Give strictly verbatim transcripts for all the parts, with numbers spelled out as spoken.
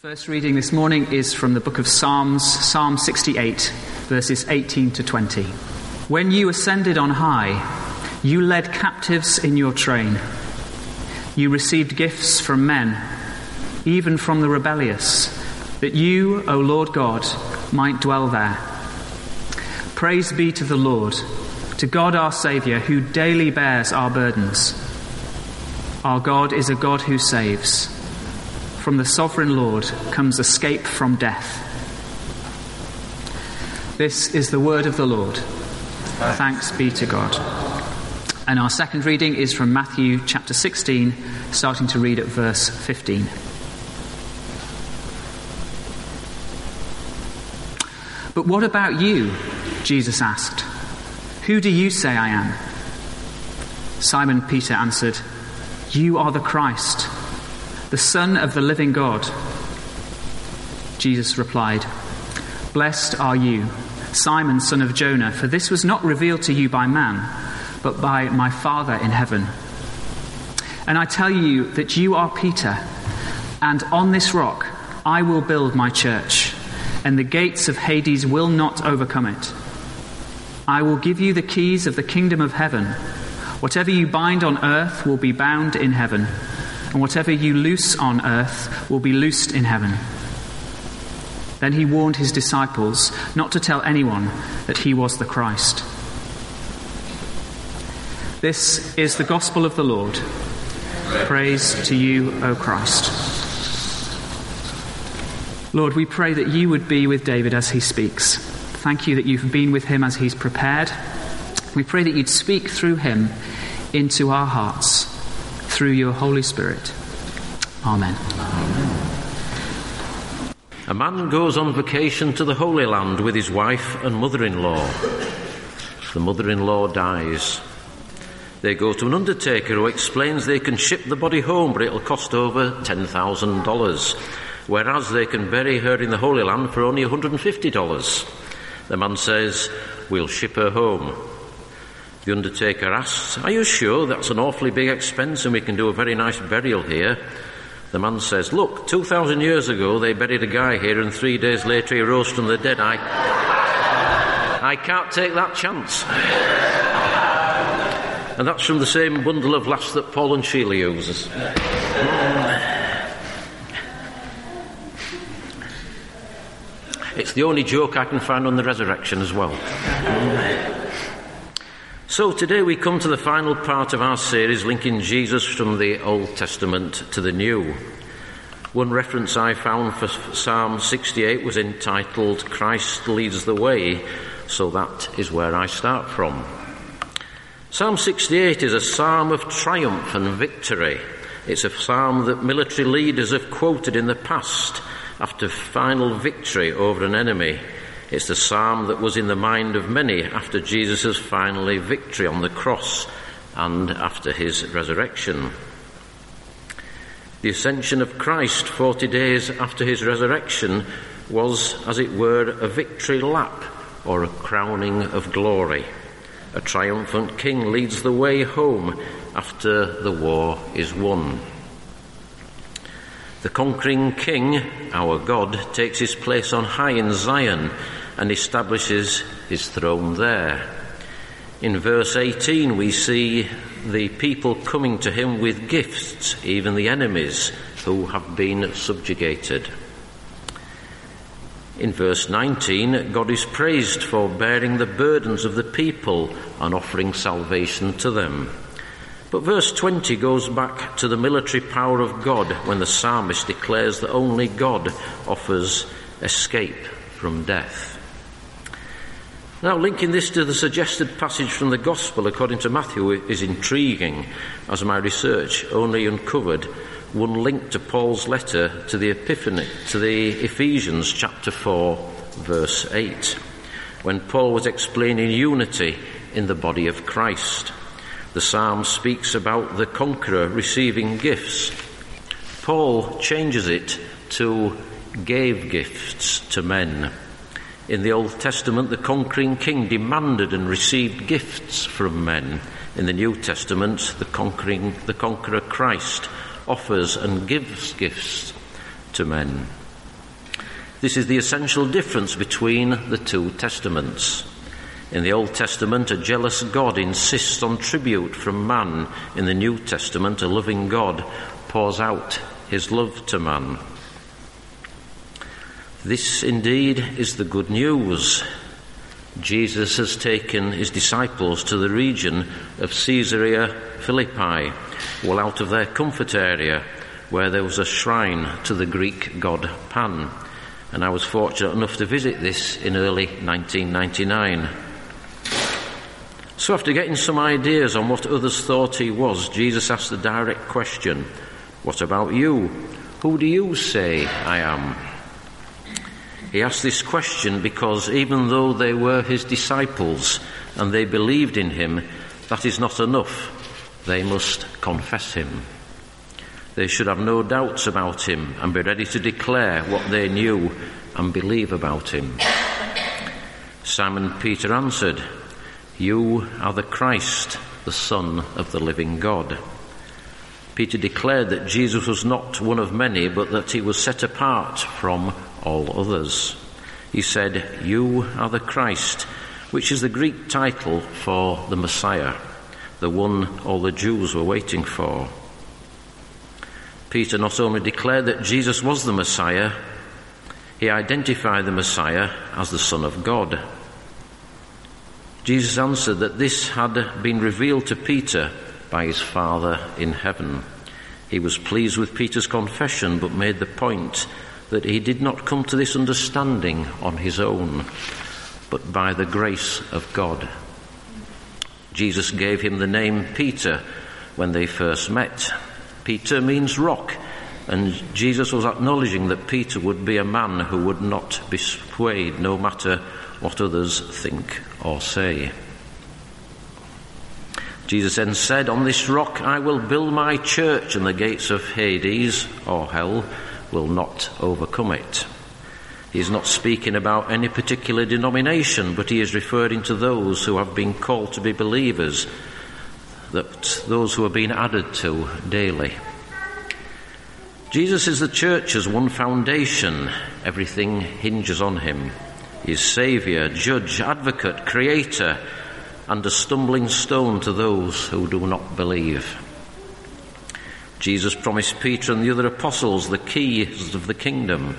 First reading this morning is from the book of Psalms, Psalm sixty-eight, verses eighteen to twenty. When you ascended on high, you led captives in your train. You received gifts from men, even from the rebellious, that you, O Lord God, might dwell there. Praise be to the Lord, to God our Saviour, who daily bears our burdens. Our God is a God who saves. From the sovereign Lord comes escape from death. This is the word of the Lord. Thanks be to God. And our second reading is from Matthew chapter sixteen, starting to read at verse fifteen. But what about you? Jesus asked. Who do you say I am? Simon Peter answered, You are the Christ, the Son of the living God. Jesus replied, Blessed are you, Simon, son of Jonah, for this was not revealed to you by man, but by my Father in heaven. And I tell you that you are Peter, and on this rock I will build my church, and the gates of Hades will not overcome it. I will give you the keys of the kingdom of heaven. Whatever you bind on earth will be bound in heaven, and whatever you loose on earth will be loosed in heaven. Then he warned his disciples not to tell anyone that he was the Christ. This is the gospel of the Lord. Praise to you, O Christ. Lord, we pray that you would be with David as he speaks. Thank you that you've been with him as he's prepared. We pray that you'd speak through him into our hearts, through your Holy Spirit. Amen. Amen. A man goes on vacation to the Holy Land with his wife and mother-in-law. The mother-in-law dies. They go to an undertaker who explains they can ship the body home, but it'll cost over ten thousand dollars, whereas they can bury her in the Holy Land for only one hundred fifty dollars. The man says, We'll ship her home. The undertaker asks, Are you sure that's an awfully big expense and we can do a very nice burial here? The man says, Look, two thousand years ago they buried a guy here and three days later he rose from the dead. I, I can't take that chance. And that's from the same bundle of laughs that Paul and Sheila uses. It's the only joke I can find on the resurrection as well. So today we come to the final part of our series linking Jesus from the Old Testament to the New. One reference I found for Psalm sixty-eight was entitled Christ Leads the Way, so that is where I start from. Psalm sixty-eight is a psalm of triumph and victory. It's a psalm that military leaders have quoted in the past after final victory over an enemy. It's the psalm that was in the mind of many after Jesus' final victory on the cross and after his resurrection. The ascension of Christ forty days after his resurrection was, as it were, a victory lap or a crowning of glory. A triumphant king leads the way home after the war is won. The conquering king, our God, takes his place on high in Zion and establishes his throne there. In verse eighteen we see the people coming to him with gifts, even the enemies who have been subjugated. In verse nineteen, God is praised for bearing the burdens of the people and offering salvation to them. But verse twenty goes back to the military power of God when the psalmist declares that only God offers escape from death. Now, linking this to the suggested passage from the Gospel according to Matthew is intriguing, as my research only uncovered one link to Paul's letter to the Epiphany, to the Ephesians chapter four, verse eight, when Paul was explaining unity in the body of Christ. The psalm speaks about the conqueror receiving gifts. Paul changes it to gave gifts to men. In the Old Testament, the conquering king demanded and received gifts from men. In the New Testament, the conquering, the conqueror Christ offers and gives gifts to men. This is the essential difference between the two testaments. In the Old Testament, a jealous God insists on tribute from man. In the New Testament, a loving God pours out his love to man. This indeed is the good news. Jesus has taken his disciples to the region of Caesarea Philippi, well out of their comfort area, where there was a shrine to the Greek god Pan. And I was fortunate enough to visit this in early nineteen ninety-nine. So after getting some ideas on what others thought he was, Jesus asked the direct question, "What about you? Who do you say I am?" He asked this question because even though they were his disciples and they believed in him, that is not enough. They must confess him. They should have no doubts about him and be ready to declare what they knew and believe about him. Simon Peter answered, "You are the Christ, the Son of the living God." Peter declared that Jesus was not one of many, but that he was set apart from all others. He said, "You are the Christ," which is the Greek title for the Messiah, the one all the Jews were waiting for. Peter not only declared that Jesus was the Messiah, he identified the Messiah as the Son of God. Jesus answered that this had been revealed to Peter by his Father in heaven. He was pleased with Peter's confession, but made the point that he did not come to this understanding on his own, but by the grace of God. Jesus gave him the name Peter when they first met. Peter means rock, and Jesus was acknowledging that Peter would be a man who would not be swayed no matter what others think or say. Jesus then said, "On this rock I will build my church, and the gates of Hades, or hell, will not overcome it." He is not speaking about any particular denomination, but he is referring to those who have been called to be believers, that those who are being added to daily. Jesus is the church's one foundation. Everything hinges on him. He is Saviour, Judge, Advocate, Creator, and a stumbling stone to those who do not believe. Jesus promised Peter and the other apostles the keys of the kingdom.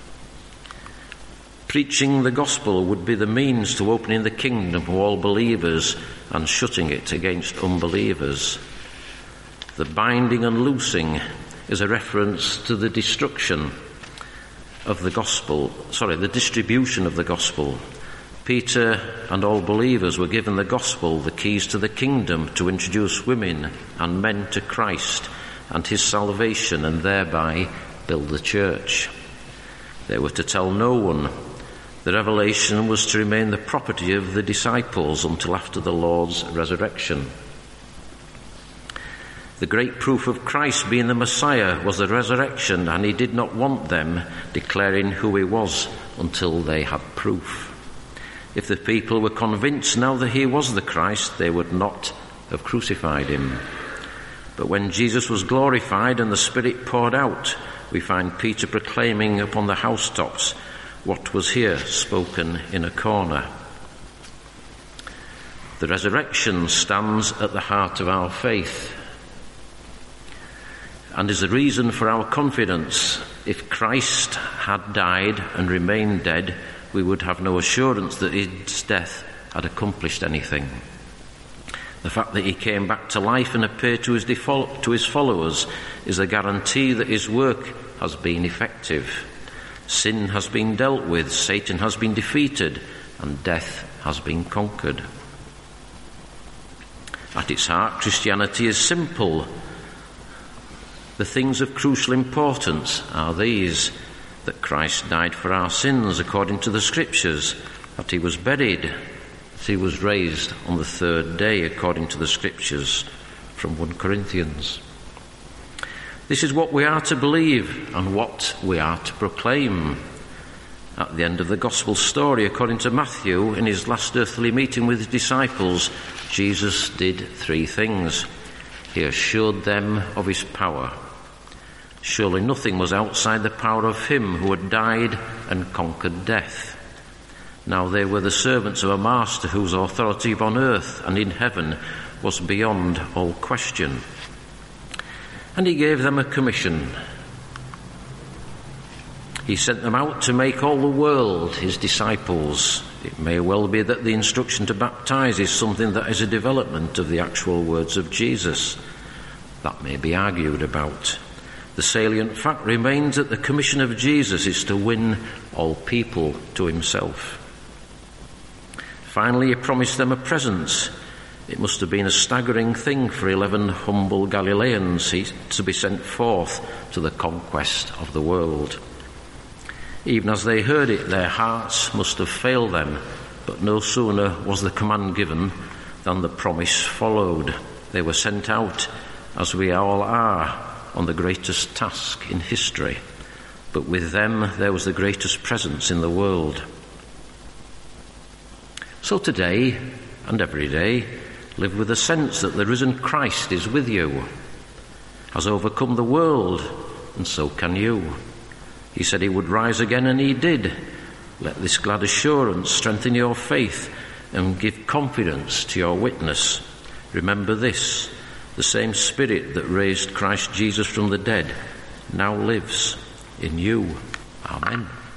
Preaching the gospel would be the means to opening the kingdom to all believers and shutting it against unbelievers. The binding and loosing is a reference to the destruction of the gospel, sorry, the distribution of the gospel. Peter and all believers were given the gospel, the keys to the kingdom, to introduce women and men to Christ and his salvation, and thereby build the church. They were to tell no one. The revelation was to remain the property of the disciples until after the Lord's resurrection. The great proof of Christ being the Messiah was the resurrection, and he did not want them declaring who he was until they had proof. If the people were convinced now that he was the Christ, they would not have crucified him. But when Jesus was glorified and the Spirit poured out, we find Peter proclaiming upon the housetops what was here spoken in a corner. The resurrection stands at the heart of our faith and is the reason for our confidence. If Christ had died and remained dead, we would have no assurance that his death had accomplished anything. The fact that he came back to life and appeared to his, default, to his followers is a guarantee that his work has been effective. Sin has been dealt with, Satan has been defeated, and death has been conquered. At its heart, Christianity is simple. The things of crucial importance are these: that Christ died for our sins according to the Scriptures, that he was buried, that he was raised on the third day according to the Scriptures from First Corinthians. This is what we are to believe and what we are to proclaim. At the end of the Gospel story, according to Matthew, in his last earthly meeting with his disciples, Jesus did three things. He assured them of his power. Surely nothing was outside the power of him who had died and conquered death. Now they were the servants of a master whose authority on earth and in heaven was beyond all question. And he gave them a commission. He sent them out to make all the world his disciples. It may well be that the instruction to baptize is something that is a development of the actual words of Jesus. That may be argued about. The salient fact remains that the commission of Jesus is to win all people to himself. Finally, he promised them a presence. It must have been a staggering thing for eleven humble Galileans to be sent forth to the conquest of the world. Even as they heard it, their hearts must have failed them, but no sooner was the command given than the promise followed. They were sent out, as we all are, on the greatest task in history, but with them there was the greatest presence in the world. So today, and every day, live with the sense that the risen Christ is with you, has overcome the world, and so can you. He said he would rise again, and he did. Let this glad assurance strengthen your faith and give confidence to your witness. Remember this, the same Spirit that raised Christ Jesus from the dead now lives in you. Amen.